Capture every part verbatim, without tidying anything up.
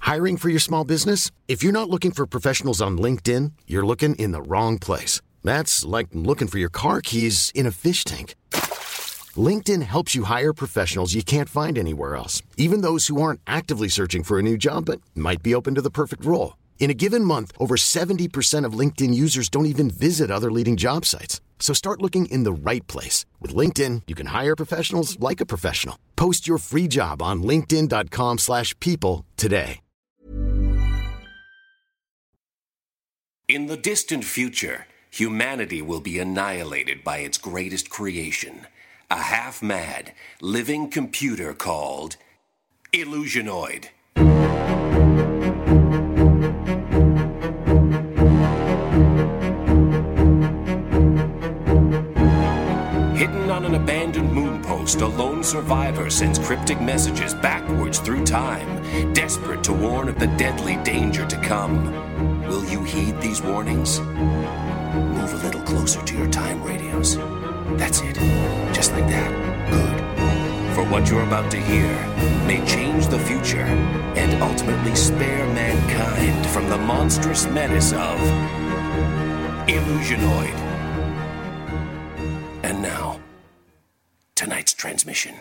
Hiring for your small business? If you're not looking for professionals on LinkedIn, you're looking in the wrong place. That's like looking for your car keys in a fish tank. LinkedIn helps you hire professionals you can't find anywhere else, even those who aren't actively searching for a new job but might be open to the perfect role. In a given month, over seventy percent of LinkedIn users don't even visit other leading job sites. So start looking in the right place. With LinkedIn, you can hire professionals like a professional. Post your free job on linkedin.com slash people today. In the distant future, humanity will be annihilated by its greatest creation, a half-mad, living computer called Illusionoid. Hidden on an abandoned moon post, a lone survivor sends cryptic messages backwards through time, desperate to warn of the deadly danger to come. Will you heed these warnings? Move a little closer to your time radios. That's it. Just like that. Good. For what you're about to hear may change the future and ultimately spare mankind from the monstrous menace of Illusionoid. And now, tonight's transmission.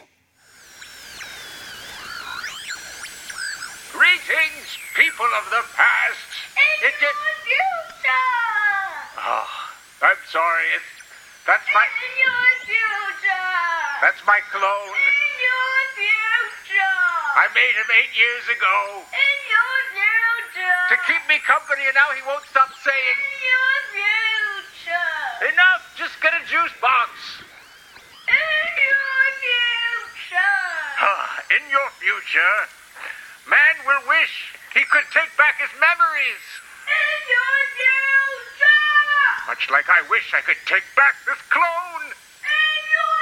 Greetings, people of the past. In It your did- future! Oh, I'm sorry. It's that's my In your future! that's my clone. In your future! I made him eight years ago In your future! to keep me company, and now he won't stop saying, In your future! "Enough! Just get a juice box." In your future! Ah, in your future, man will wish he could take back his memories, In your future! much like I wish I could take back this clone. In your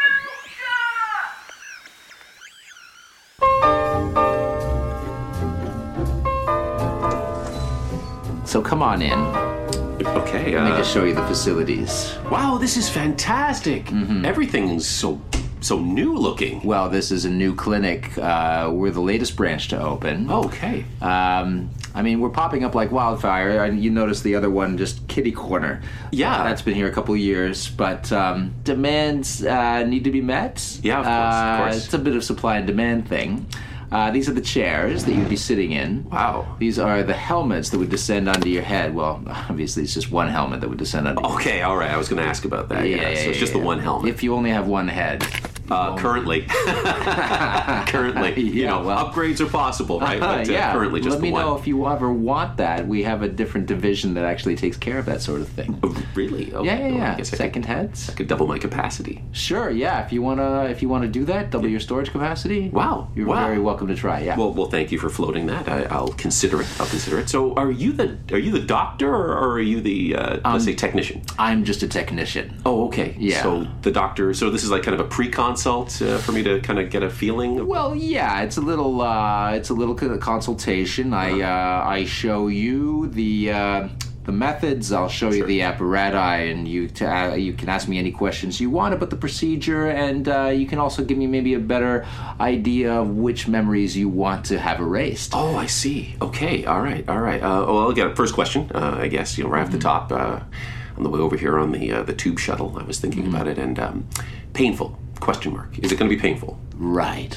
future! So come on in. Okay, Let me uh, just show you the facilities. wow, this is fantastic. Everything's so so new looking. Well, this is a new clinic. Uh, we're the latest branch to open. Okay. Um, I mean, we're popping up like wildfire. And you notice the other one, just kitty corner. Yeah. That's been here a couple of years, but um, demands uh, need to be met. Yeah, of course, of Uh, course. It's a bit of supply and demand thing. Uh, these are the chairs that you'd be sitting in. Wow. These are the helmets that would descend onto your head. Well, obviously, it's just one helmet that would descend onto your Okay, all right. I was going to ask about that. Yeah, so it's just the one helmet. If you only have one head. uh, currently, currently, you Yeah, know, well. upgrades are possible, right? But uh, yeah, currently, just let the me one. know if you ever want that. We have a different division that actually takes care of that sort of thing. Oh, really? Okay, Yeah, yeah, well, yeah. I guess I Second could, heads. I could double my capacity. Sure, yeah. If you wanna, if you wanna do that, double your storage capacity. Wow, you're wow. very welcome to try. Yeah. Well, well, thank you for floating that. I, I'll consider it. I'll consider it. So, are you the are you the doctor or, or are you the uh, Um, let's say technician? I'm just a technician. Oh, okay. Yeah. So the doctor. So this is like kind of a pre-consult uh, for me to kind of get a feeling. Well, yeah, it's a little, uh, it's a little co- consultation. I, uh, I show you the, uh, the methods. I'll show you Sure. the apparatus, and you, t- uh, you can ask me any questions you want about the procedure, and uh, you can also give me maybe a better idea of which memories you want to have erased. Oh, I see. Okay. All right. All right. Uh, well, I'll get a first question. Uh, I guess you know right off the top. Uh, on the way over here on the uh, the tube shuttle, I was thinking about it, and um, painful? Question mark. Is it going to be painful? Right.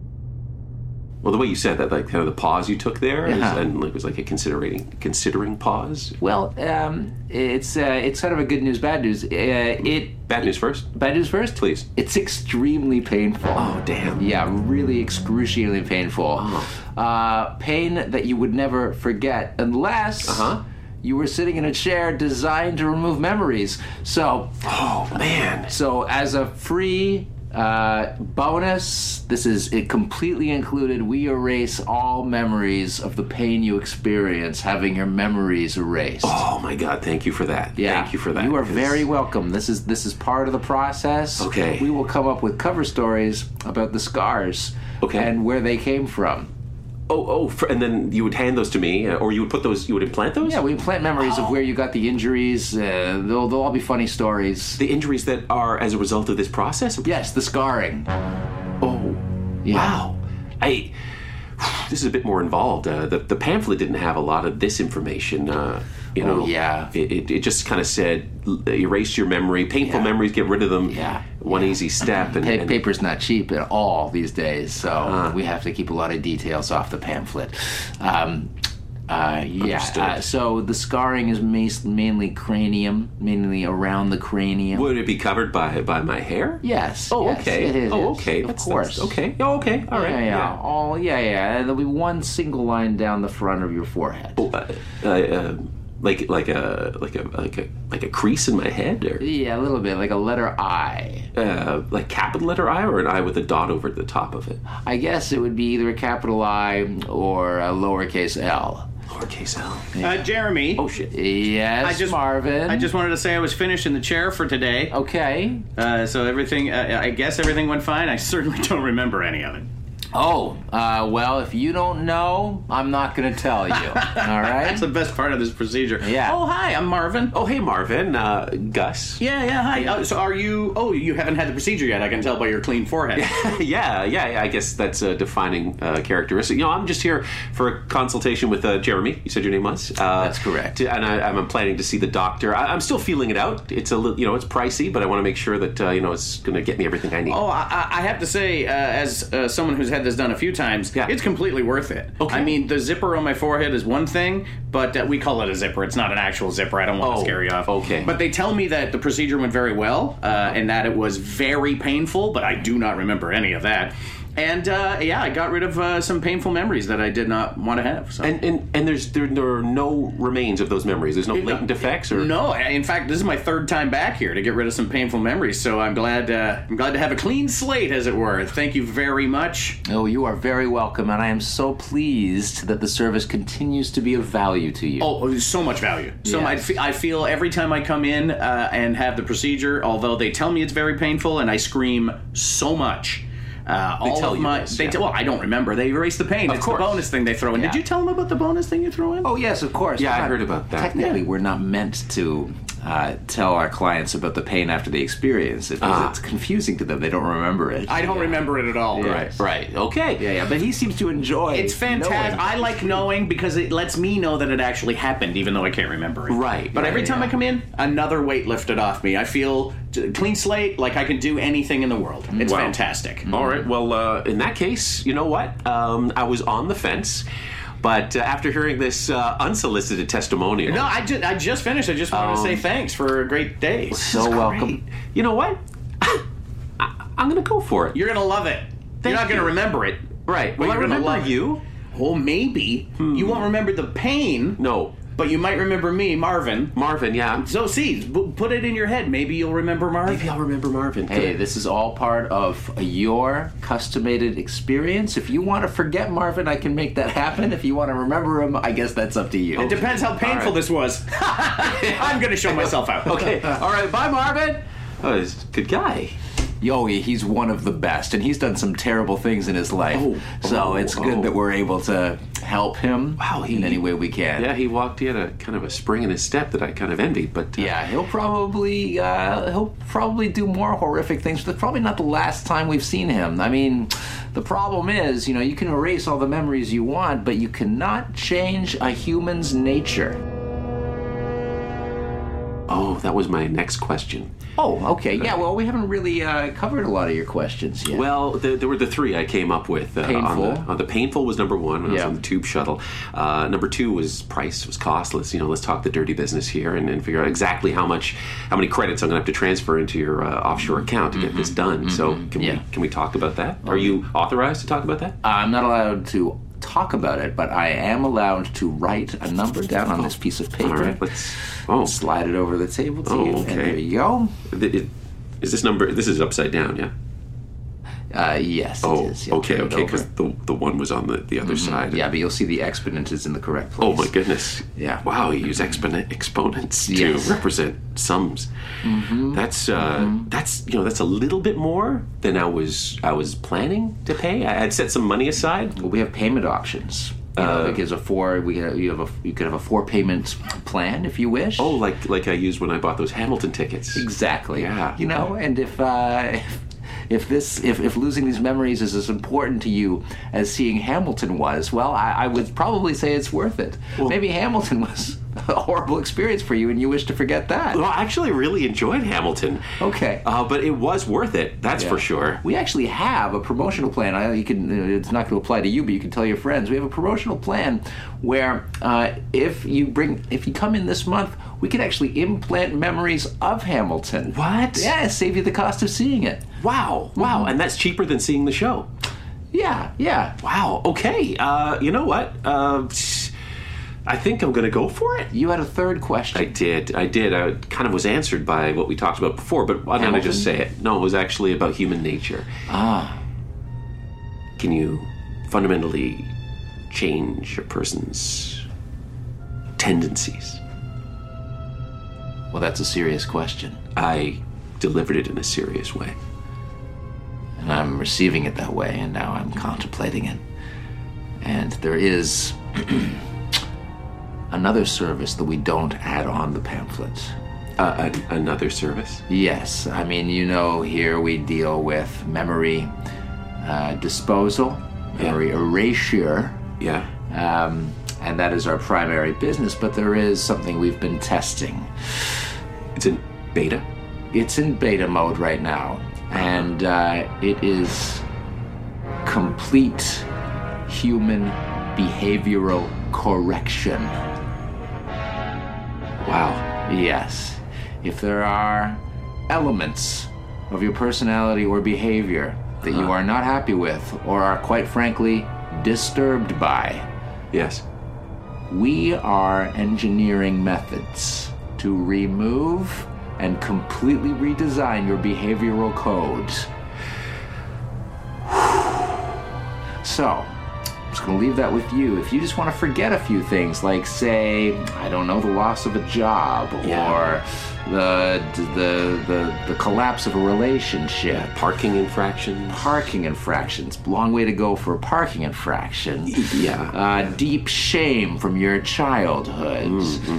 Well, the way you said that, like kind of the pause you took there, is, Yeah. and like, it was like a considering considering pause. Well, um, it's uh, it's kind of a good news, bad news. Uh, it Bad news first. bad news first. Please. It's extremely painful. Oh, damn. Yeah, really excruciatingly painful. Oh. Uh, pain that you would never forget unless Uh-huh. you were sitting in a chair designed to remove memories. So, Oh man. so as a free uh, bonus, this is it completely included. We erase all memories of the pain you experience having your memories erased. Oh my God! Thank you for that. Yeah. Thank you for that. You are 'cause- very welcome. This is this is part of the process. Okay. We will come up with cover stories about the scars. Okay. And where they came from. Oh, oh, for, and then you would hand those to me, uh, or you would put those. You would implant those. Yeah, we implant memories of where you got the injuries. Uh, they'll they'll all be funny stories. The injuries that are as a result of this process. Yes, the scarring. Oh, Yeah. wow. I. this is a bit more involved. Uh, the, the pamphlet didn't have a lot of this information. Uh, you know, Oh, yeah. It, it, it just kind of said, l- erase your memory, painful Yeah. memories, get rid of them. Yeah. One easy step. And, Pa- and paper's not cheap at all these days, so Uh-huh. we have to keep a lot of details off the pamphlet. Um, uh, yeah, Understood. uh, so the scarring is mas- mainly cranium, mainly around the cranium. would it be covered by by my hair? Yes. Oh, yes, okay. It is. Oh, yes, okay. Of That's- course. that's- okay. Oh, okay. All right. Yeah, yeah. All, yeah, yeah. And there'll be one single line down the front of your forehead. Oh, uh, uh, uh, like like a like a like a like a crease in my head, or Yeah, a little bit, like a letter I. uh, like capital letter I, or an I with a dot over the top of it. I guess it would be either a capital I or a lowercase L. Lowercase L. Uh, Jeremy. Oh shit. Yes, I just Marvin. I just wanted to say I was finished in the chair for today. Okay. Uh, so everything, uh, I guess everything went fine. I certainly don't remember any of it. Oh, uh, well, if you don't know, I'm not going to tell you. All right? That's the best part of this procedure. Yeah. Oh, hi, I'm Marvin. Oh hey Marvin, uh, Gus. Yeah, yeah, hi. Uh, so are you, oh, you haven't had the procedure yet. I can tell by your clean forehead. yeah, yeah, yeah. I guess that's a defining uh, characteristic. You know, I'm just here for a consultation with uh, Jeremy. You said your name was. Uh, That's correct. to- and I, I'm planning to see the doctor. I, I'm still feeling it out. It's a, li- you know, it's pricey, but I want to make sure that uh, you know it's going to get me everything I need. Oh, I, I have to say, uh, as uh, someone who's had this done a few times, Yeah. it's completely worth it. Okay. I mean, the zipper on my forehead is one thing, but uh, we call it a zipper. It's not an actual zipper. I don't want Oh, to scare you off. okay. But they tell me that the procedure went very well, uh, and that it was very painful, but I do not remember any of that. And uh, yeah, I got rid of uh, some painful memories that I did not want to have. So. And and and there's there, there are no remains of those memories. There's no latent effects, or No, in fact, this is my third time back here to get rid of some painful memories. So I'm glad. Uh, I'm glad to have a clean slate, as it were. Thank you very much. Oh, you are very welcome, and I am so pleased that the service continues to be of value to you. Oh, there's so much value. So Yes. I, fe- I feel every time I come in uh, and have the procedure, although they tell me it's very painful, and I scream so much. Uh, all tell of you my, this, they yeah. t- well, I don't remember. They erase the pain. Of it's course. the bonus thing they throw in. Yeah. Did you tell them about the bonus thing you throw in? Oh, yes, of course. Yeah, We're I not- heard about that. Technically, Yeah. we're not meant to uh, tell our clients about the pain after the experience. It, Ah. It's confusing to them. They don't remember it. I don't Yeah. remember it at all. Right. right? Okay. Yeah, yeah, but he seems to enjoy It's fantastic. knowing. I like knowing because it lets me know that it actually happened, even though I can't remember it. Right. But Yeah, every yeah, time yeah. I come in, another weight lifted off me. I feel t- clean slate, like I can do anything in the world. It's Wow. fantastic. All right. Well, uh, in that case, you know what? Um, I was on the fence, but uh, after hearing this uh, unsolicited testimonial, No, I just, I just finished. I just wanted to say Um, thanks for a great day. So Great. welcome. You know what? I, I'm going to go for it. You're going to love it. Thank You're not going to you. remember it. right. But Will I you're gonna remember love it. you? Well, maybe. You won't remember the pain, No. but you might remember me, Marvin. Marvin, yeah. So, see, b- put it in your head. Maybe you'll remember Marvin. Maybe I'll remember Marvin. Hey, this is all part of your customated experience. If you want to forget Marvin, I can make that happen. If you want to remember him, I guess that's up to you. It depends how painful All right. this was. I'm going to show myself out. Okay. All right. Bye, Marvin. Oh, he's a good guy. Yo, he's one of the best, and he's done some terrible things in his life. Oh, so oh, it's good oh. that we're able to help him Wow, he- in any way we can. Yeah, he walked. He had a kind of a spring in his step that I kind of envied. But uh, Yeah, he'll probably uh, he'll probably do more horrific things. But that's probably not the last time we've seen him. I mean, the problem is, you know, you can erase all the memories you want, but you cannot change a human's nature. Oh, that was my next question. Oh, okay. Yeah, well, we haven't really uh, covered a lot of your questions yet. Well, the, there were the three I came up with. Uh, On Painful. the, on the painful was number one when I was Yeah. on the tube shuttle. Uh, number two was price, was cost. Let's you know, let's talk the dirty business here and, and figure out exactly how much, how many credits I'm going to have to transfer into your uh, offshore account to get this done. So can Yeah. we can we talk about that? Are you authorized to talk about that? I'm not allowed to talk about it, but I am allowed to write a number down on this piece of paper. All right, let's. Oh, Slide it over the table to Oh, you, okay. and there you go. th- it- is this number? This is upside down, yeah. Uh, yes, Oh, it is. Yeah, okay, turn it okay, because over. the the one was on the, the other side. Yeah, but you'll see the exponent is in the correct place. Oh my goodness! Yeah. Wow, you use exponent exponents to Yes. represent sums. Mm-hmm. That's uh, Mm-hmm. that's you know that's a little bit more than I was I was planning to pay. I had set some money aside. Well, we have payment options. You know, Uh, it gives a four. We have, you have a you could have a four payment plan if you wish. Oh, like like I used when I bought those Hamilton tickets. exactly. Yeah. You know, and if uh, if, if this, if, if losing these memories is as important to you as seeing Hamilton was, well, I, I would probably say it's worth it. Well, maybe Hamilton was a horrible experience for you and you wish to forget that. Well, I actually really enjoyed Hamilton. Okay. Uh, but it was worth it, that's Yeah. for sure. We actually have a promotional plan. I, you can. It's not going to apply to you, but you can tell your friends. We have a promotional plan where uh, if you bring, if you come in this month, we can actually implant memories of Hamilton. What? Yeah, save you the cost of seeing it. Wow, wow, and that's cheaper than seeing the show. Yeah, yeah. Wow, okay. Uh, you know what? Uh, I think I'm going to go for it. You had a third question. I did, I did. I kind of was answered by what we talked about before, but I'm going to just say it. No, it was actually about human nature. Ah. Can you fundamentally change a person's tendencies? Well, that's a serious question. I delivered it in a serious way. And I'm receiving it that way, and now I'm contemplating it. And there is another service that we don't add on the pamphlet. Uh, an, another service? Yes, I mean, you know, here we deal with memory uh, disposal, memory erasure, Yeah. um, and that is our primary business, but there is something we've been testing. It's in beta? It's in beta mode right now, and uh, it is complete human behavioral correction. Wow. Yes. If there are elements of your personality or behavior that you are not happy with or are quite frankly disturbed by, Yes. we are engineering methods to remove and completely redesign your behavioral codes. So, I'm just going to leave that with you. If you just want to forget a few things, like, say, I don't know, the loss of a job, Yeah. or the, the the the collapse of a relationship, Parking infractions? parking infractions, long way to go for a parking infraction. Yeah. Uh, deep shame from your childhood,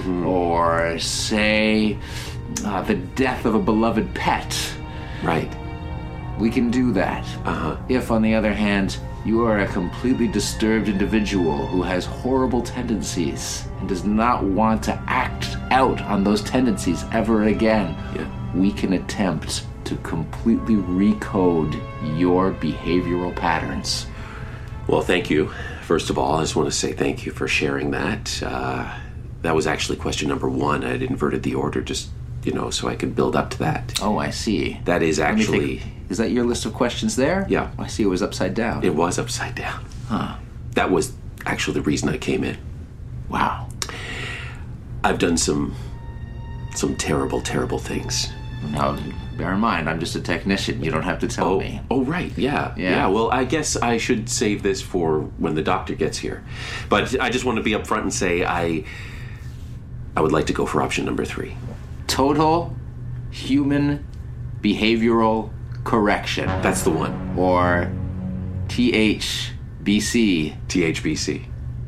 or say uh, the death of a beloved pet. Right. We can do that. Uh-huh. If, on the other hand, you are a completely disturbed individual who has horrible tendencies and does not want to act out on those tendencies ever again, Yeah. we can attempt to completely recode your behavioral patterns. Well, thank you. First of all, I just want to say thank you for sharing that. Uh, that was actually question number one. I'd inverted the order just, you know, so I could build up to that. Oh, I see. That is Let me actually... think. Is that your list of questions there? Yeah. I see it was upside down. It was upside down. Huh. That was actually the reason I came in. Wow. I've done some... some terrible, terrible things. Now, bear in mind, I'm just a technician. You don't have to tell Oh, me. oh, right, yeah, Yeah. yeah. Well, I guess I should save this for when the doctor gets here. But I just want to be upfront and say I... I would like to go for option number three. Total human behavioral correction, That's the one. or T H B C. T H B C.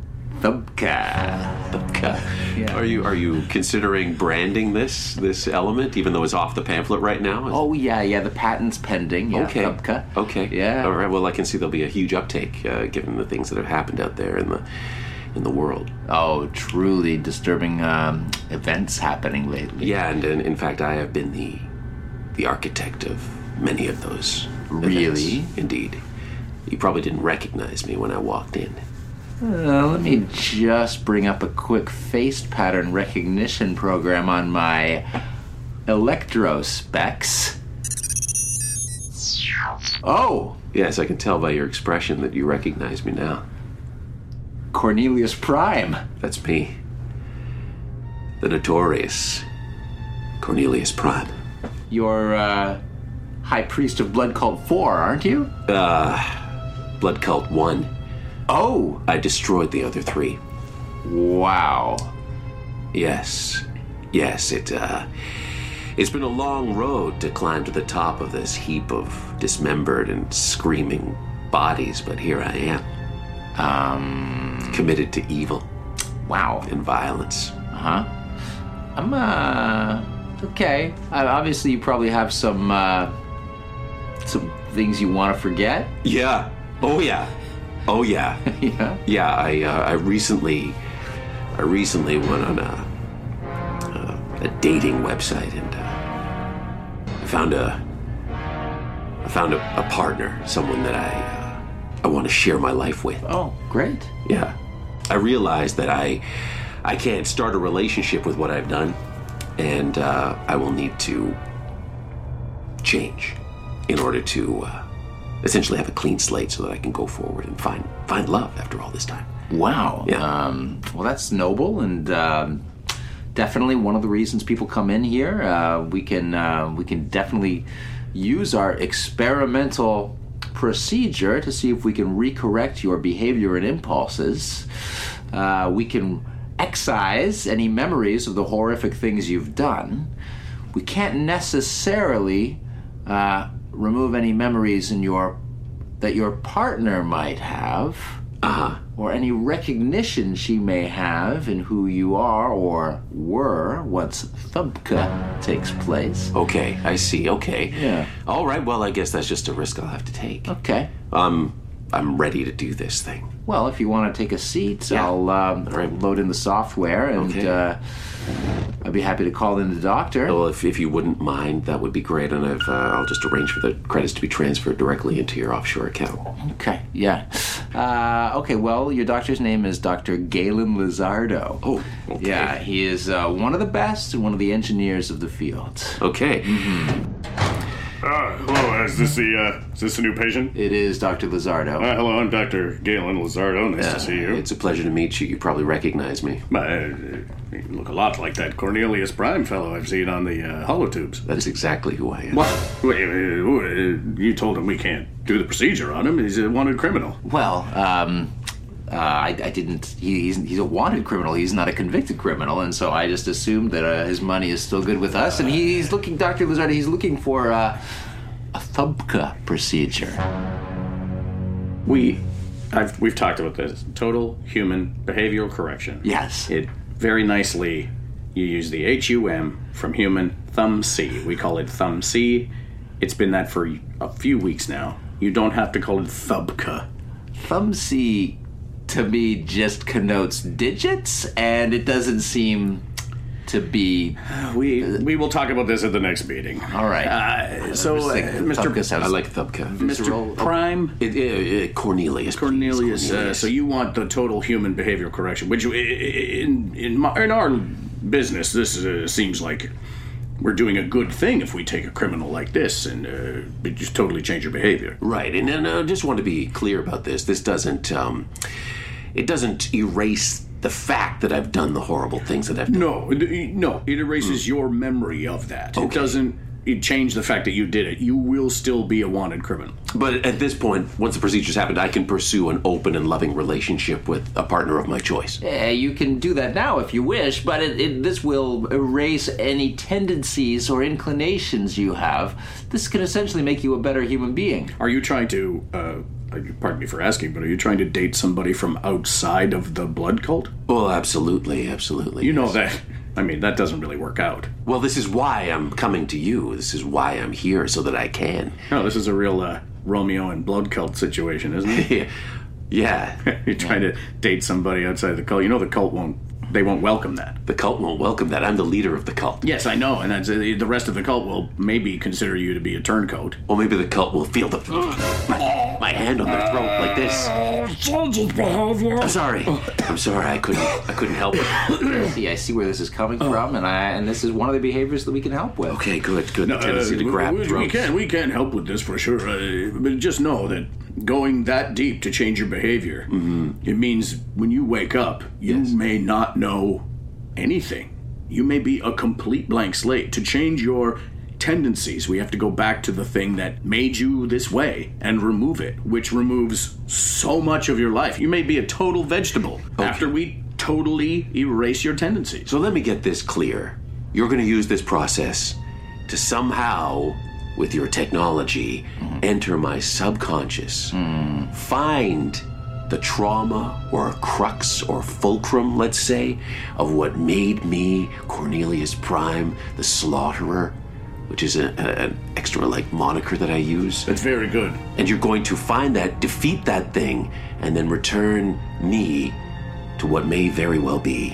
Thubka. Okay. Yeah. Are you are you considering branding this this element, even though it's off the pamphlet right now? Is- Oh, yeah, yeah, the patent's pending. Yeah, okay. Thubka. Okay. Yeah. All right. Well, I can see there'll be a huge uptake uh, given the things that have happened out there in the in the world. Oh, truly disturbing um, events happening lately. Yeah, and, and in fact, I have been the the architect of many of those. Really? events. Indeed. You probably didn't recognize me when I walked in. Uh, let me just bring up a quick face pattern recognition program on my electrospecs. Oh, Yes, I can tell by your expression that you recognize me now. Cornelius Prime. That's me. The notorious Cornelius Prime. You're, uh, High Priest of Blood Cult four, aren't you? Blood Cult one. Oh, I destroyed the other three. wow. Yes. Yes, it, uh... It's been a long road to climb to the top of this heap of dismembered and screaming bodies, but here I am. Um, Committed to evil wow. and violence. Uh-huh. I'm, uh, okay. Uh, obviously, you probably have some, uh, some things you want to forget? Yeah. Oh yeah. Oh yeah. Yeah. Yeah. I uh, I recently I recently went on a a, a dating website and uh, I found a I found a, a partner, someone that I uh, I want to share my life with. Oh, great. Yeah. I realized that I I can't start a relationship with what I've done, and uh, I will need to change in order to uh, essentially have a clean slate so that I can go forward and find find love after all this time. Wow. Yeah. Um, well, that's noble, and um, definitely one of the reasons people come in here. Uh, we can uh, we can definitely use our experimental procedure to see if we can recorrect your behavior and impulses. Uh, we can excise any memories of the horrific things you've done. We can't necessarily uh, remove any memories in your that your partner might have, Uh-huh. or any recognition she may have in who you are or were once Thumbka takes place. Okay, I see. Okay. Yeah. All right. Well, I guess that's just a risk I'll have to take. Okay. Um, I'm ready to do this thing. Well, if you want to take a seat, Yeah. I'll um, All right. load in the software, and Okay. uh, I'd be happy to call in the doctor. Well, if, if you wouldn't mind, that would be great, and I've, uh, I'll just arrange for the credits to be transferred directly into your offshore account. Okay, yeah. Uh, okay, well, your doctor's name is Doctor Galen Lizardo. Oh, okay. Yeah, he is uh, one of the best and one of the engineers of the field. Okay. Uh, hello, is this the, uh, is this a new patient? It is Doctor Lizardo. Uh, hello, I'm Doctor Galen Lizardo. Nice to see you. It's a pleasure to meet you. You probably recognize me. Uh, you look a lot like that Cornelius Prime fellow I've seen on the uh, holotubes. That's exactly who I am. What? Wait, wait, wait, you told him we can't do the procedure on him. He's a wanted criminal. Well, um, uh, I, I didn't. He, he's, he's a wanted criminal. He's not a convicted criminal, and so I just assumed that uh, his money is still good with us. And he's looking, Doctor Lizardo. He's looking for uh, a Thumbka procedure. We, I've, we've talked about this. Total human behavioral correction. Yes. It very nicely, you use the H U M from human, thumb C. We call it thumb C. It's been that for a few weeks now. You don't have to call it Thumbka. Thumb C, to me, just connotes digits, and it doesn't seem to be. We we will talk about this at the next meeting. All right. Uh, so, uh, Mister Mister Thumbka sounds I like Thumbka. Mister Prime. It, it, it, Cornelius. please, Cornelius, uh, Cornelius. so you want the total human behavioral correction, which i- i- in in, my, in our business, this uh, seems like we're doing a good thing if we take a criminal like this and uh, just totally change your behavior. Right, and, and I just want to be clear about this. This doesn't, um, it doesn't erase the fact that I've done the horrible things that I've done. No, it- no, it erases your memory of that. It Okay. doesn't it change the fact that you did it. You will still be a wanted criminal. But at this point, once the procedure's happened, I can pursue an open and loving relationship with a partner of my choice. Eh, you can do that now if you wish, but it, it, this will erase any tendencies or inclinations you have. This can essentially make you a better human being. Are you trying to, uh, pardon me for asking, but are you trying to date somebody from outside of the blood cult? Well, absolutely, absolutely. You know yes. that, I mean, that doesn't really work out. Well, this is why I'm coming to you. This is why I'm here, so that I can. No, this is a real uh, Romeo and blood cult situation, isn't it? Yeah. You're trying to date somebody outside the cult. You know the cult won't, they won't welcome that. The cult won't welcome that. I'm the leader of the cult. Yes, I know, and that's, uh, the rest of the cult will maybe consider you to be a turncoat. Or maybe the cult will feel the my, my hand on their throat like this. Changes behavior. I'm sorry. I'm sorry. I couldn't. I couldn't help it. See, I see where this is coming from, and I and this is one of the behaviors that we can help with. Okay, good. Good. No, The tendency uh, to grab we, we throats. can we can help with this for sure, uh, but just know that going that deep to change your behavior, it means when you wake up, you Yes. may not know anything. You may be a complete blank slate. To change your tendencies, we have to go back to the thing that made you this way and remove it, which removes so much of your life. You may be a total vegetable after we totally erase your tendencies. So let me get this clear. You're going to use this process to somehow, with your technology, enter my subconscious, find the trauma or crux or fulcrum, let's say, of what made me Cornelius Prime, the slaughterer, which is a, a, an extra like moniker that I use. That's very good. And you're going to find that, defeat that thing, and then return me to what may very well be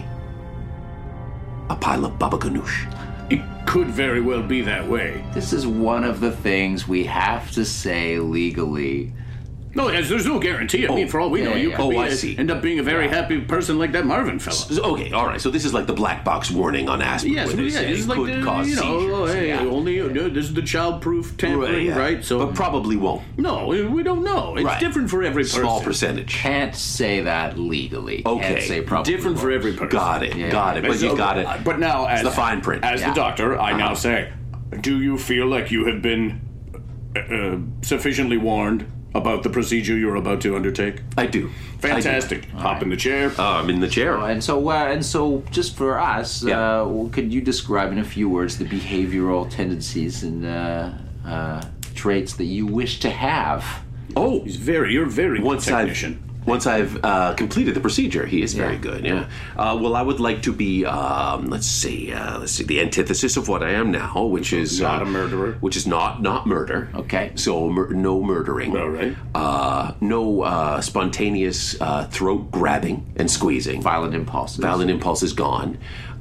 a pile of baba ganoush. It could very well be that way. This is one of the things we have to say legally. No, there's, there's no guarantee. I Oh, mean, for all we yeah, know, you yeah. could Oh, be I a- see. end up being a very happy person like that Marvin fella. So- Okay, all right. So this is like the black box warning on aspirin. Yes, where they yeah, say this is it like could the, cause you know, seizures. oh, hey, yeah. only uh, this is the child-proof tampering, yeah. right? So, but probably won't. no, we we don't know. It's Right. different for every person. Small percentage. Can't say that legally. Okay. Can't say probably. Different for every person. Got it. Yeah. Got it. But you So, got it. uh, But now, as the fine print. as Yeah. the doctor, I now Uh-huh. say, do you feel like you have been uh, uh, sufficiently warned about the procedure you're about to undertake? I do. Fantastic. Hop in the chair. Uh, I'm in the chair. And so, uh, and so, just for us, Yeah. uh, well, could you describe in a few words the behavioral tendencies and uh, uh, traits that you wish to have? oh, He's very, you're very good once I've technician. once I've uh, completed the procedure, he is very Yeah. good. Yeah. Uh, well, I would like to be. Um, let's see. Uh, let's see. The antithesis of what I am now, which is Not uh, a murderer. Which is not not murder. Okay. So mur- no murdering. All right. Uh, no uh, spontaneous uh, throat grabbing and squeezing. Violent impulses. Violent impulse is gone.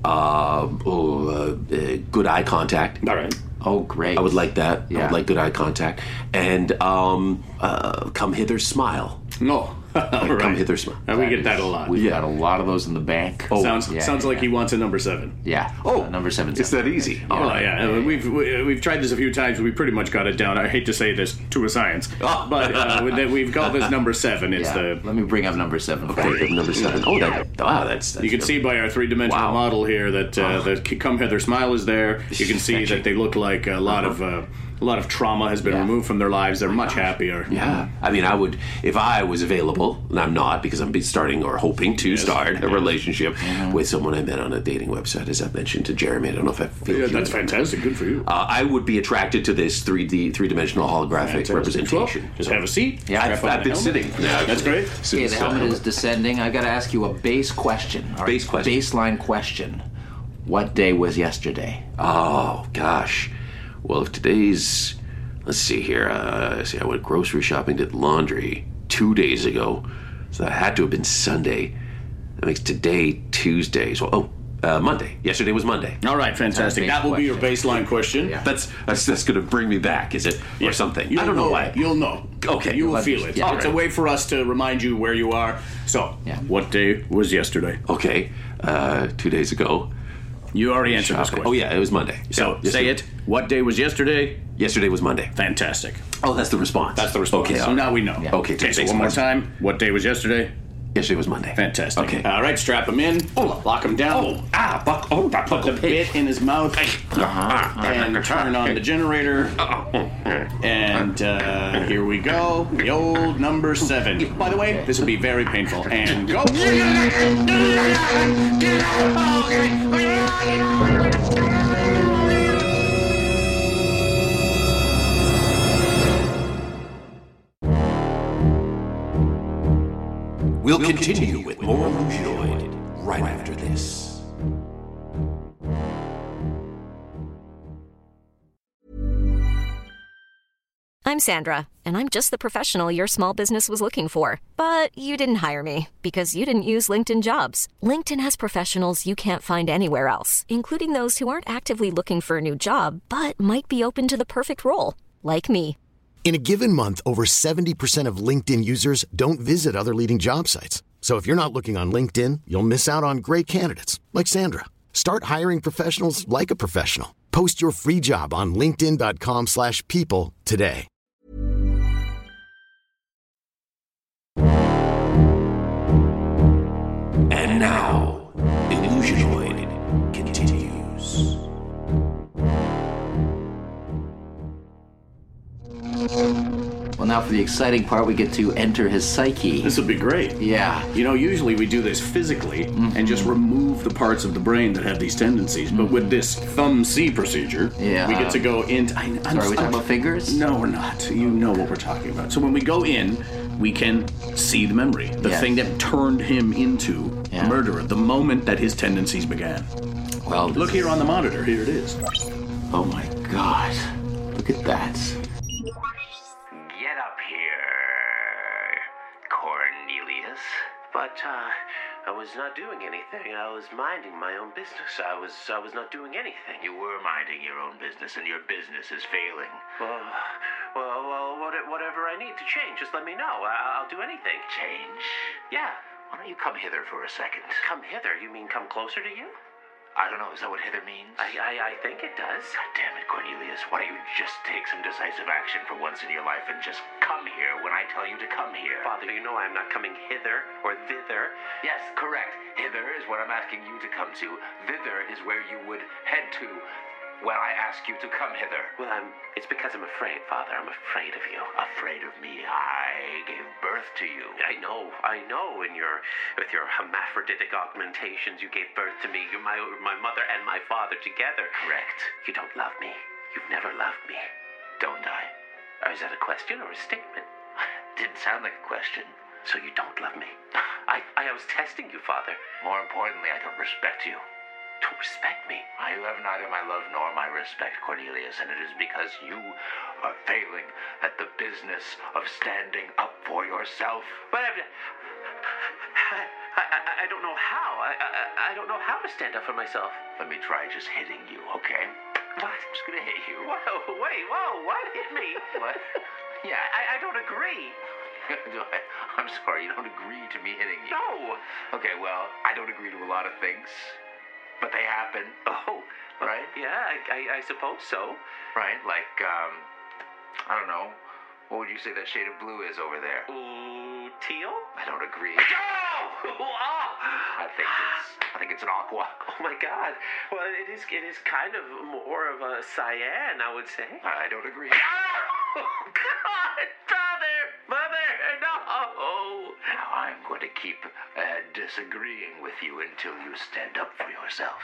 Uh, oh, uh, uh, good eye contact. All right. Oh, great. I would like that. I Yeah. would like good eye contact. And um, uh, come hither, smile. No. All right. Come hither, smile. And we get that a lot. We've Yeah. got a lot of those in the bank. Oh, sounds yeah, sounds yeah, like yeah. he wants a number seven. Yeah. Oh, uh, number seven. It's that easy. All Oh right. yeah, we've we, we've tried this a few times. We pretty much got it down. I hate to say this to a science, Oh. but uh, with that we've called this number seven. It's Yeah. the Let me bring up number seven. for Okay, you. number seven. Oh, that, wow, that's, that's you can see by our three-dimensional Wow. model here that uh, the come hither smile is there. You can see that they look like a lot of uh, a lot of trauma has been Yeah. removed from their lives. They're much happier. Yeah, I mean, I would, if I was available, and I'm not because I'm be starting or hoping to start a relationship with someone I met on a dating website, as I mentioned to Jeremy. I don't know if I feel Yeah, that's fantastic. Good for you. Uh, I would be attracted to this three D, three-dimensional holographic representation. Well, just have a seat. Yeah, strap I've, on I've the been helmet. sitting. Yeah, That's great. Okay, the helmet is descending. I got to ask you a base question. All right, Base question. Baseline question. What day was yesterday? Oh gosh. Well, if today's, let's see here. Uh, see, I went grocery shopping, did laundry two days ago, so that had to have been Sunday. That makes today Tuesday. So, oh, uh, Monday. Yesterday was Monday. All right, fantastic. Base That will be your question. baseline question. Yeah. That's that's, that's going to bring me back, is it, or something? You'll I don't know why. You'll know. Okay. You will Let me- feel it. yeah. It's a way for us to remind you where you are. So, Yeah. what day was yesterday? Okay, uh, two days ago. You already answered this Shopping. question. Oh yeah, it was Monday. So, Yeah, say yesterday- it. What day was yesterday? Yesterday was Monday. Fantastic. Oh, that's the response. That's the response. Okay, so all right. now we know. Okay, Okay, so thanks, one more Mike. time. What day was yesterday? Yesterday was Monday. Fantastic. Okay. All right, strap him in. Oh. Lock him down. Oh, ah, buck, oh, buck, Put the bit in his mouth. Uh-huh. And turn on the generator. And uh, here we go. The old number seven. By the way, this will be very painful. And go. We'll continue with more Illusionoid right after this. I'm Sandra, and I'm just the professional your small business was looking for. But you didn't hire me because you didn't use LinkedIn Jobs. LinkedIn has professionals you can't find anywhere else, including those who aren't actively looking for a new job, but might be open to the perfect role, like me. In a given month, over seventy percent of LinkedIn users don't visit other leading job sites. So if you're not looking on LinkedIn, you'll miss out on great candidates like Sandra. Start hiring professionals like a professional. Post your free job on linkedin dot com slash people today. And now, Illusionoid continues. Well, now for the exciting part, we get to enter his psyche. This would be great. Yeah. You know, usually we do this physically and just remove the parts of the brain that have these tendencies. But with this thumb C procedure, Yeah. we get to go into. I, I'm, Sorry, are we talking about fingers? No, we're not. You know what we're talking about. So when we go in, we can see the memory, the Yeah. thing that turned him into Yeah. a murderer, the moment that his tendencies began. Well, Look here on the monitor. Here it is. Oh my God. Look at that. Get up here, Cornelius. But, uh, I was not doing anything. I was minding my own business. I was I was not doing anything. You were minding your own business, and your business is failing. Well, well, well what, whatever I need to change, just let me know. I, I'll do anything. Change? Yeah. Why don't you come hither for a second? Come hither? You mean come closer to you? I don't know, is that what hither means? I, I, I think it does. God damn it, Cornelius. Why don't you just take some decisive action for once in your life and just come here when I tell you to come here? Father, you know I'm not coming hither or thither. Yes, correct. Hither is what I'm asking you to come to. Thither is where you would head to when I ask you to come hither. Well, I'm, it's because I'm afraid, Father. I'm afraid of you. Afraid of me? I gave birth to you. I know, I know. In your, with your hermaphroditic augmentations, you gave birth to me. You're my, my mother and my father together. Correct. You don't love me. You've never loved me. Don't I? Or is that a question or a statement? Didn't sound like a question. So you don't love me. I, I was testing you, Father. More importantly, I don't respect you. Don't respect me. I have neither my love nor my respect, Cornelius, and it is because you are failing at the business of standing up for yourself. But I've, I, I, I don't know how. I, I, I don't know how to stand up for myself. Let me try just hitting you, okay? What? I'm just gonna hit you. Whoa, wait, whoa, what? Hit me? What? Yeah, I, I don't agree. Do I? I'm sorry, you don't agree to me hitting you? No. Okay, well, I don't agree to a lot of things. But they happen. Oh, right? Yeah, I, I, I suppose so. Right? Like, um, I don't know. What would you say that shade of blue is over there? Ooh, teal? I don't agree. Oh! Oh! I think it's, I think it's an aqua. Oh my God. Well, it is, it is kind of more of a cyan, I would say. I don't agree. Oh, God! Father! Mother! No! Now I'm going to keep uh, disagreeing with you until you stand up for yourself.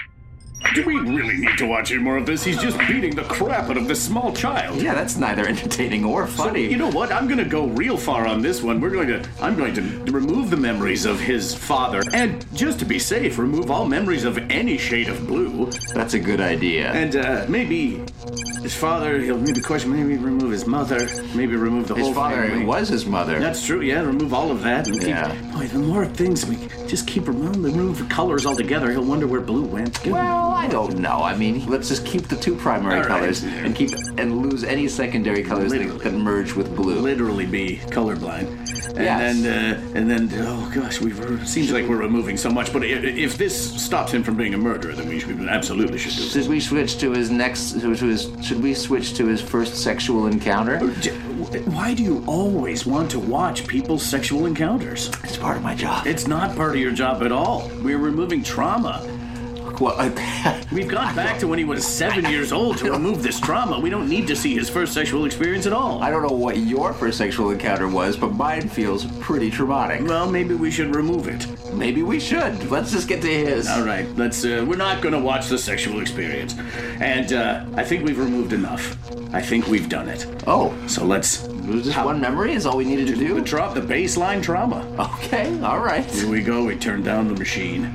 Do we really need to watch any more of this? He's just beating the crap out of this small child. Yeah, that's neither entertaining or funny. So, you know what? I'm going to go real far on this one. We're going to, I'm going to remove the memories of his father, and just to be safe, remove all memories of any shade of blue. That's a good idea. And uh, maybe his father, he'll maybe question, maybe remove his mother, maybe remove the his whole father family. was his mother. That's true, yeah, remove all of that. And Yeah. keep, boy, the more things we just keep removing, remove the colors altogether, he'll wonder where blue went. Well, I don't know. I mean, let's just keep the two primary All right. colors and keep and lose any secondary colors that, that merge with blue. Literally be colorblind. And Yes. then, uh, and then, oh gosh, we were, seems like we're removing so much. But i- if this stops him from being a murderer, then we should, absolutely should do it. Should we switch to his next? To his? Should we switch to his first sexual encounter? J- Why do you always want to watch people's sexual encounters? It's part of my job. It's not part of your job at all. We're removing trauma. Well, I, We've gone back to when he was seven years old to remove this trauma. We don't need to see his first sexual experience at all. I don't know what your first sexual encounter was, but mine feels pretty traumatic. Well, maybe we should remove it. Maybe we should. Let's just get to his. All right, let's. Uh, we're not going to watch the sexual experience, and uh, I think we've removed enough. I think we've done it. Oh, So let's just one memory is all we needed to do. drop the baseline trauma. Okay, all right. Here we go. We turn down the machine.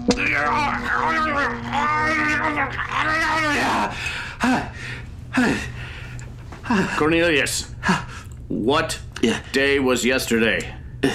Cornelius, what Yeah. day was yesterday?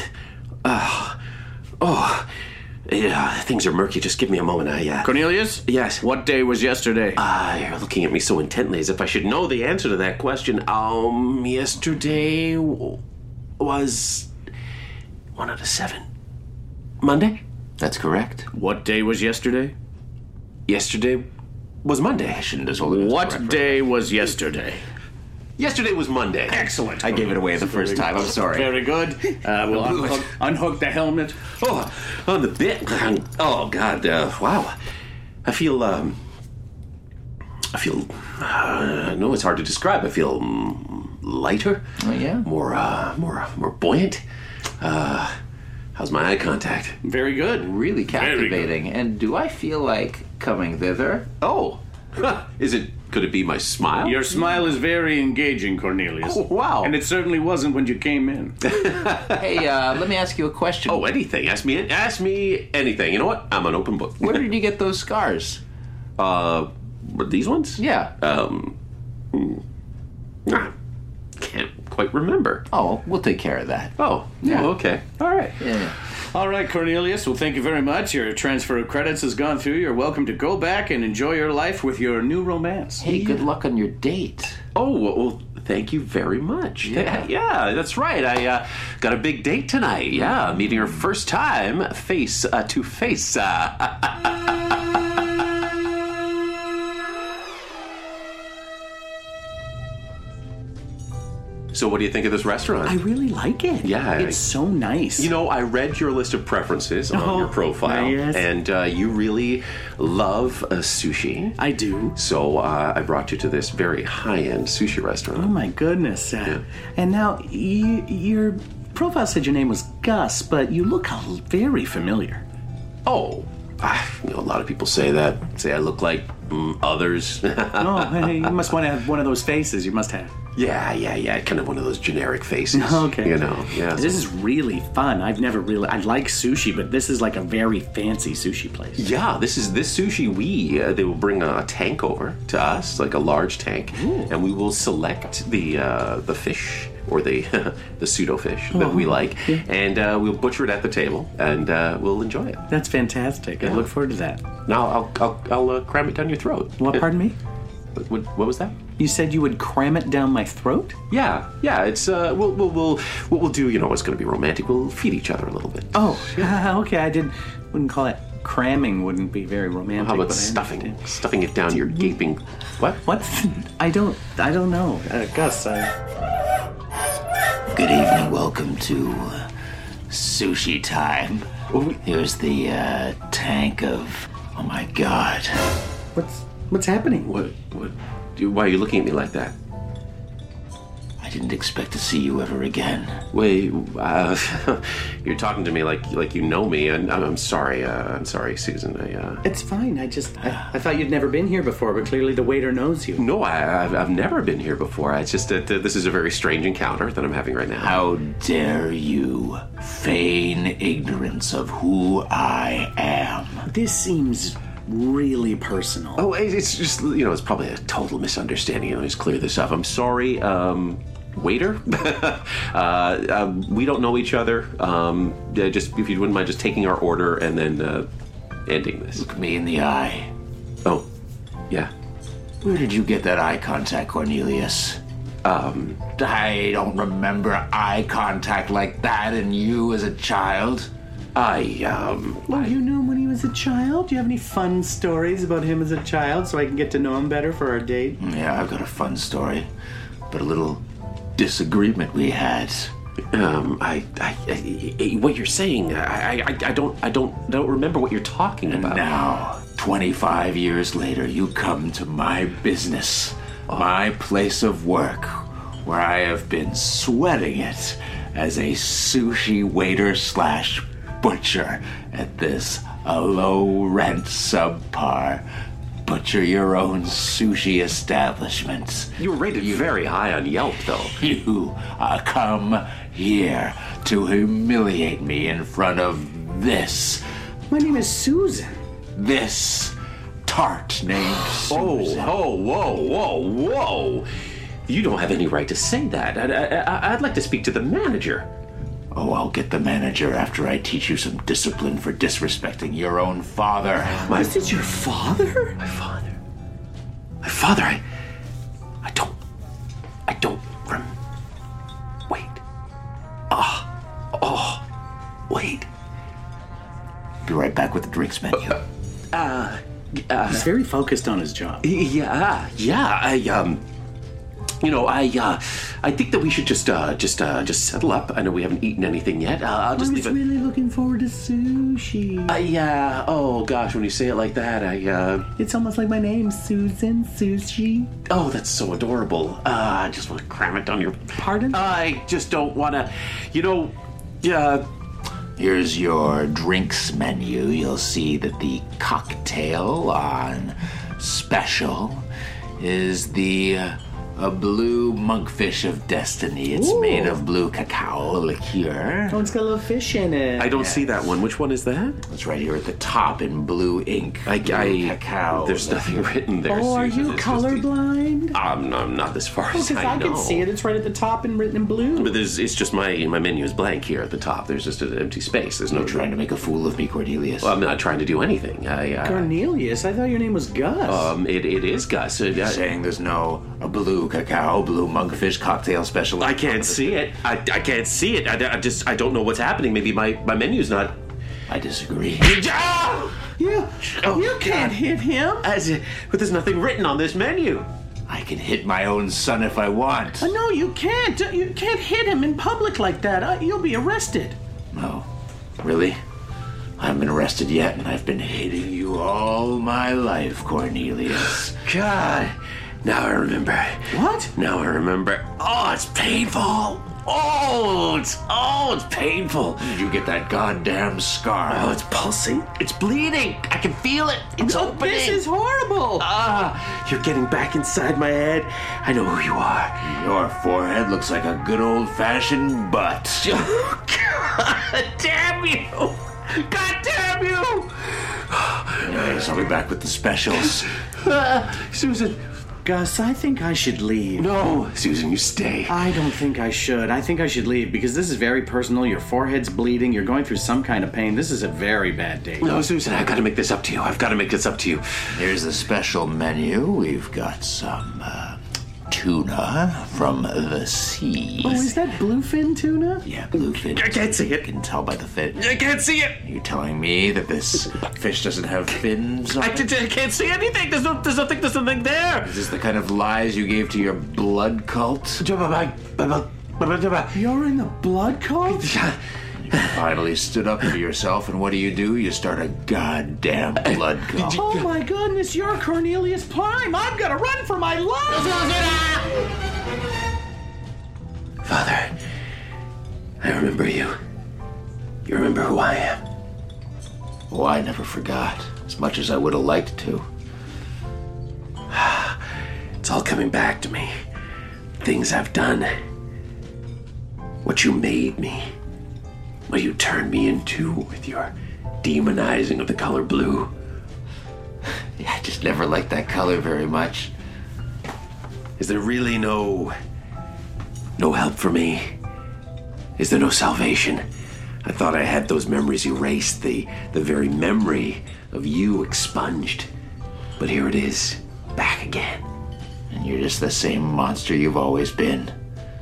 Oh, yeah, things are murky. Just give me a moment. I, uh... Cornelius? Yes? What day was yesterday? Ah, you're looking at me so intently as if I should know the answer to that question. Um, yesterday w- was one out of seven. Monday? That's correct. What day was yesterday? Yesterday was Monday. I shouldn't have told you. What day was yesterday? Yesterday was Monday. Excellent. I gave it away the first time. I'm sorry. Very good. Uh, we'll unhook, unhook the helmet. Oh, on the bit. Oh, God. Uh, wow. I feel, um... I feel... Uh, I know it's hard to describe. I feel um, lighter. Oh, yeah? More, uh, more, more buoyant. Uh, how's my eye contact? Very good. Really captivating. And do I feel like coming thither? Oh. Is it... Could it be my smile? Your smile is very engaging, Cornelius. Oh, wow. And it certainly wasn't when you came in. Hey, uh, let me ask you a question. Oh, anything. Ask me Ask me anything. You know what? I'm an open book. Where did you get those scars? Uh, were these ones? Yeah. Um, Hmm. Ah, can't quite remember. Oh, we'll take care of that. Oh, yeah. Oh, okay. All right. Yeah. All right, Cornelius. Well, thank you very much. Your transfer of credits has gone through. You're welcome to go back and enjoy your life with your new romance. Hey, good luck on your date. Oh, well, thank you very much. Yeah, yeah that's right. I uh, got a big date tonight. Yeah, meeting her first time face uh, to face. Uh, So what do you think of this restaurant? I really like it. Yeah. It's so nice. You know, I read your list of preferences on Oh, your profile, yes. and uh, you really love uh, sushi. I do. So uh, I brought you to this very high-end sushi restaurant. Oh, my goodness. Uh, Yeah. And now, you, your profile said your name was Gus, but you look very familiar. Oh, ah, you know, a lot of people say that. Say I look like mm, others. Oh, hey, you must want to have one of those faces. You must have. Yeah, yeah, yeah. Kind of one of those generic faces. Okay. You know, yeah. This is really fun. I've never really... I like sushi, but this is like a very fancy sushi place. Yeah, this is this sushi. We uh, they will bring a tank over to us, like a large tank, Ooh. and we will select the uh, the fish or the the pseudo fish that we like, yeah. and uh, we'll butcher it at the table, and uh, we'll enjoy it. That's fantastic. I Yeah. look forward to that. Now I'll I'll, I'll uh, cram it down your throat. What, pardon me? What, what, what was that? You said you would cram it down my throat? Yeah, yeah. It's uh, we'll we'll, we'll what we'll do. You know, it's going to be romantic. We'll feed each other a little bit. Oh, okay. I did. Wouldn't call it cramming. Wouldn't be very romantic. How about but I stuffing? understand. Stuffing it down your gaping. What? What? I don't. I don't know, uh, Gus. I... Good evening. Welcome to uh, sushi time. Here's the uh, tank of. Oh my God. What's What's happening? What? What? Why are you looking at me like that? I didn't expect to see you ever again. Wait, uh, you're talking to me like like you know me, and I'm, I'm sorry. Uh, I'm sorry, Susan. I, uh... It's fine. I just. I, I thought you'd never been here before, but clearly the waiter knows you. No, I, I've, I've never been here before. It's just that uh, this is a very strange encounter that I'm having right now. How dare you feign ignorance of who I am? This seems really personal. Oh, it's just, you know, it's probably a total misunderstanding. Let me just clear this up. I'm sorry, um, waiter. uh, um, we don't know each other. Um, yeah, just, if you wouldn't mind just taking our order and then uh, ending this. Look me in the eye. Oh, yeah. Where did you get that eye contact, Cornelius? Um, I don't remember eye contact like that in you as a child. I, um... Well, I, you knew him when he was a child? Do you have any fun stories about him as a child so I can get to know him better for our date? Yeah, I've got a fun story, but a little disagreement we had. Um, I, I, I what you're saying, I, I, I don't, I don't, don't remember what you're talking And about. now, twenty-five years later, you come to my business, my place of work, where I have been sweating it as a sushi waiter slash butcher at this a low-rent subpar butcher your own sushi establishment. You were rated very high on Yelp, though. You uh, come here to humiliate me in front of this, My name is Susan. this tart named Oh, Susan. oh, whoa, whoa, whoa! You don't have any right to say that. I, I, I'd like to speak to the manager. Oh, I'll get the manager after I teach you some discipline for disrespecting your own father. My, This is your father? my father. My father, I... I don't... I don't rem... Wait. Ah. Oh. Wait. Be right back with the drinks menu. Uh... uh He's very focused on his job. yeah, yeah, I, um... You know, I, uh... I think that we should just, uh, just, uh, just settle up. I know we haven't eaten anything yet. Uh, I'll just I leave was it... really looking forward to sushi. I, uh... Oh, gosh, when you say it like that, I, uh... It's almost like my name, Susan Sushi. Oh, that's so adorable. Uh, I just want to cram it down your... Pardon? I just don't want to... You know, yeah... Here's your drinks menu. You'll see that the cocktail on special is the a blue monkfish of destiny. It's Ooh. made of blue cacao liqueur. Oh, it's got a little fish in it. I don't see that one. Which one is that? It's right here at the top in blue ink. I, blue I cacao. There's nothing written there. Oh, are Susan. you It's just the- colorblind? I'm, I'm not as far Oh, as because I I, know. can see it. It's right at the top and written in blue. But there's, it's just my my menu is blank here at the top. There's just an empty space. There's no You're trying to make a fool of me, Cornelius. Well, I'm not trying to do anything. I, uh, Cornelius, I thought your name was Gus. um, it, it is Gus. It, You're I, saying there's no a blue cacao, blue monkfish cocktail special. I can't see it. I, I can't see it. I, I just I don't know what's happening. Maybe my, my menu's not. I disagree. Ah! you, Oh, you can't God. hit him. As, but there's nothing written on this menu. I can hit my own son if I want. Uh, no, you can't. You can't hit him in public like that. Uh, you'll be arrested. No. Really? I haven't been arrested yet, and I've been hating you all my life, Cornelius. God. Now I remember. What? Now I remember. Oh, it's painful. Oh, it's oh, it's painful. Did you get that goddamn scar? Oh, it's pulsing. It's bleeding. I can feel it. It's Oh, opening. this is horrible. Ah, you're getting back inside my head. I know who you are. Your forehead looks like a good old-fashioned butt. God damn you! God damn you! Anyways, I'll be back with the specials. Ah, Susan. Gus, I think I should leave. No, Susan, you stay. I don't think I should. I think I should leave because this is very personal. Your forehead's bleeding. You're going through some kind of pain. This is a very bad day. No, Susan, I've got to make this up to you. I've got to make this up to you. Here's the special menu. We've got some uh, tuna from the sea. Oh, is that bluefin tuna? Yeah, bluefin. I can't see it. You can tell by the fin. I can't see it. Are you telling me that this fish doesn't have fins on I, it? I can't see anything. There's no, there's nothing, there's nothing there. Is this the kind of lies you gave to your blood cult? You're in the blood cult? You finally stood up for yourself, and what do you do? You start a goddamn blood cult. Oh my goodness, you're Cornelius Prime. I've got to run for my life. Father, I remember you. You remember who I am. Oh, I never forgot, as much as I would have liked to. It's all coming back to me. Things I've done. What you made me. What you turned me into with your demonizing of the color blue. Yeah, I just never liked that color very much. Is there really no... no help for me? Is there no salvation? I thought I had those memories erased, the, the very memory of you expunged. But here it is, back again. And you're just the same monster you've always been.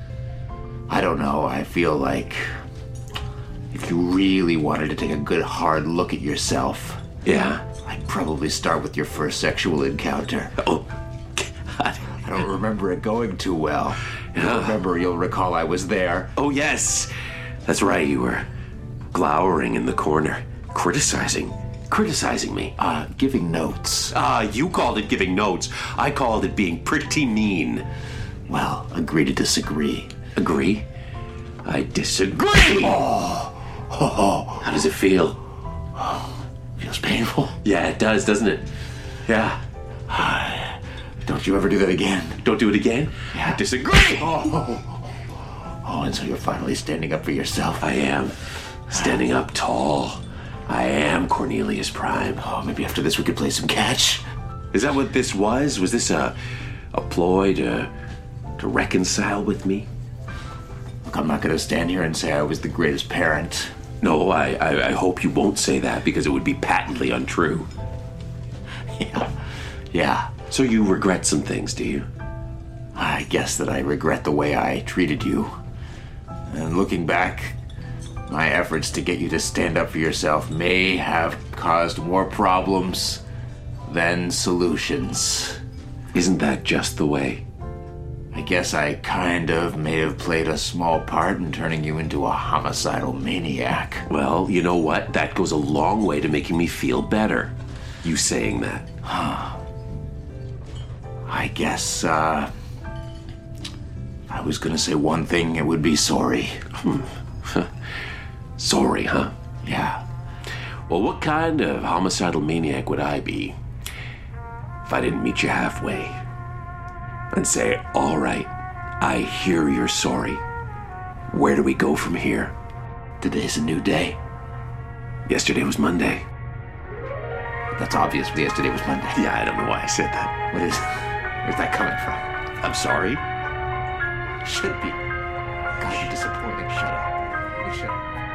I don't know, I feel like if you really wanted to take a good hard look at yourself, Yeah? I'd probably start with your first sexual encounter. Oh, God. I don't remember it going too well. You'll remember, you'll recall I was there. Oh, yes. That's right, you were glowering in the corner, criticizing, criticizing me. Uh, giving notes. Ah, you called it giving notes. I called it being pretty mean. Well, agree to disagree. Agree? I disagree! Oh, oh, How does it feel? feels painful. Yeah, it does, doesn't it? Yeah. Don't you ever do that again. Don't do it again? Yeah. I disagree! Oh, and so you're finally standing up for yourself. I am. Standing up tall. I am Cornelius Prime. Oh, maybe after this we could play some catch. Is that what this was? Was this a, a ploy to, to reconcile with me? Look, I'm not going to stand here and say I was the greatest parent. No, I, I, I hope you won't say that because it would be patently untrue. Yeah. Yeah. So you regret some things, do you? I guess that I regret the way I treated you. And looking back, my efforts to get you to stand up for yourself may have caused more problems than solutions. Isn't that just the way? I guess I kind of may have played a small part in turning you into a homicidal maniac. Well, you know what? That goes a long way to making me feel better. You saying that. I guess, uh... if I was gonna say one thing, it would be sorry. Sorry, huh? Yeah. Well, what kind of homicidal maniac would I be if I didn't meet you halfway? and say, all right, I hear you're sorry. Where do we go from here? Today's a new day. Yesterday was Monday. That's obvious. Yesterday was Monday. Yeah, I don't know why I said that. What is... Where's that coming from? I'm sorry. Should be. God, you're disappointing. Shut up. You shut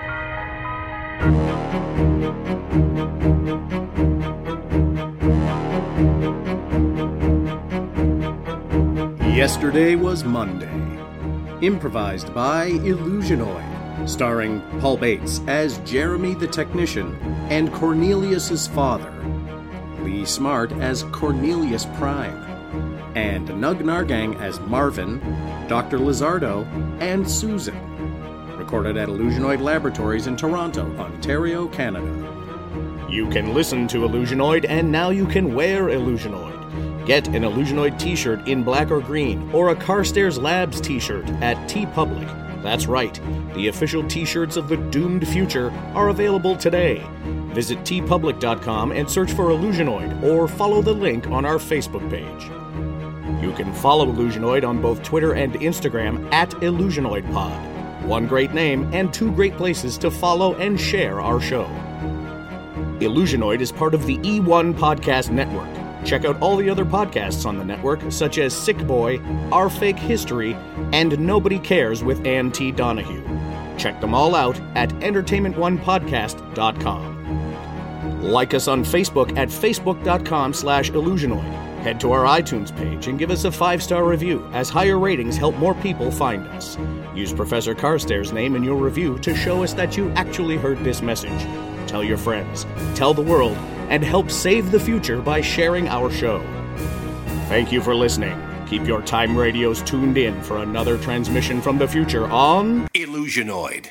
up. Yesterday was Monday. Improvised by Illusionoid, starring Paul Bates as Jeremy the Technician and Cornelius's father, Lee Smart as Cornelius Prime, and Nug Nargang as Marvin, Doctor Lizardo, and Susan. Recorded at Illusionoid Laboratories in Toronto, Ontario, Canada. You can listen to Illusionoid, and now you can wear Illusionoid. Get an Illusionoid t-shirt in black or green, or a Carstairs Labs t-shirt at TeePublic. That's right, the official t-shirts of the doomed future are available today. Visit tee public dot com and search for Illusionoid, or follow the link on our Facebook page. You can follow Illusionoid on both Twitter and Instagram at IllusionoidPod. One great name and two great places to follow and share our show. Illusionoid is part of the E one Podcast Network. Check out all the other podcasts on the network, such as Sick Boy, Our Fake History, and Nobody Cares with Ann T. Donahue. Check them all out at entertainment one podcast dot com. Like us on Facebook at facebook.com slash Illusionoid. Head to our iTunes page and give us a five-star review, as higher ratings help more people find us. Use Professor Carstairs' name in your review to show us that you actually heard this message. Tell your friends, tell the world, and help save the future by sharing our show. Thank you for listening. Keep your time radios tuned in for another transmission from the future on Illusionoid.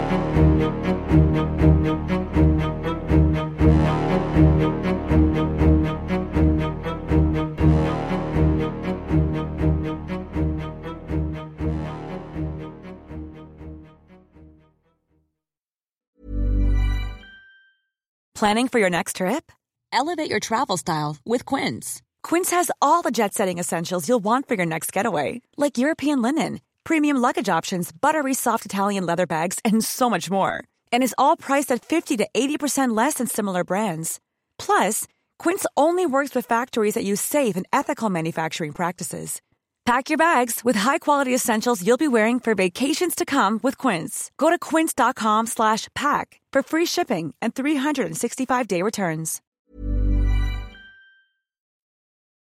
Planning for your next trip? Elevate your travel style with Quince. Quince has all the jet-setting essentials you'll want for your next getaway, like European linen, premium luggage options, buttery soft Italian leather bags, and so much more. And is all priced at fifty to eighty percent less than similar brands. Plus, Quince only works with factories that use safe and ethical manufacturing practices. Pack your bags with high-quality essentials you'll be wearing for vacations to come with Quince. Go to quince.com slash pack for free shipping and three sixty-five day returns.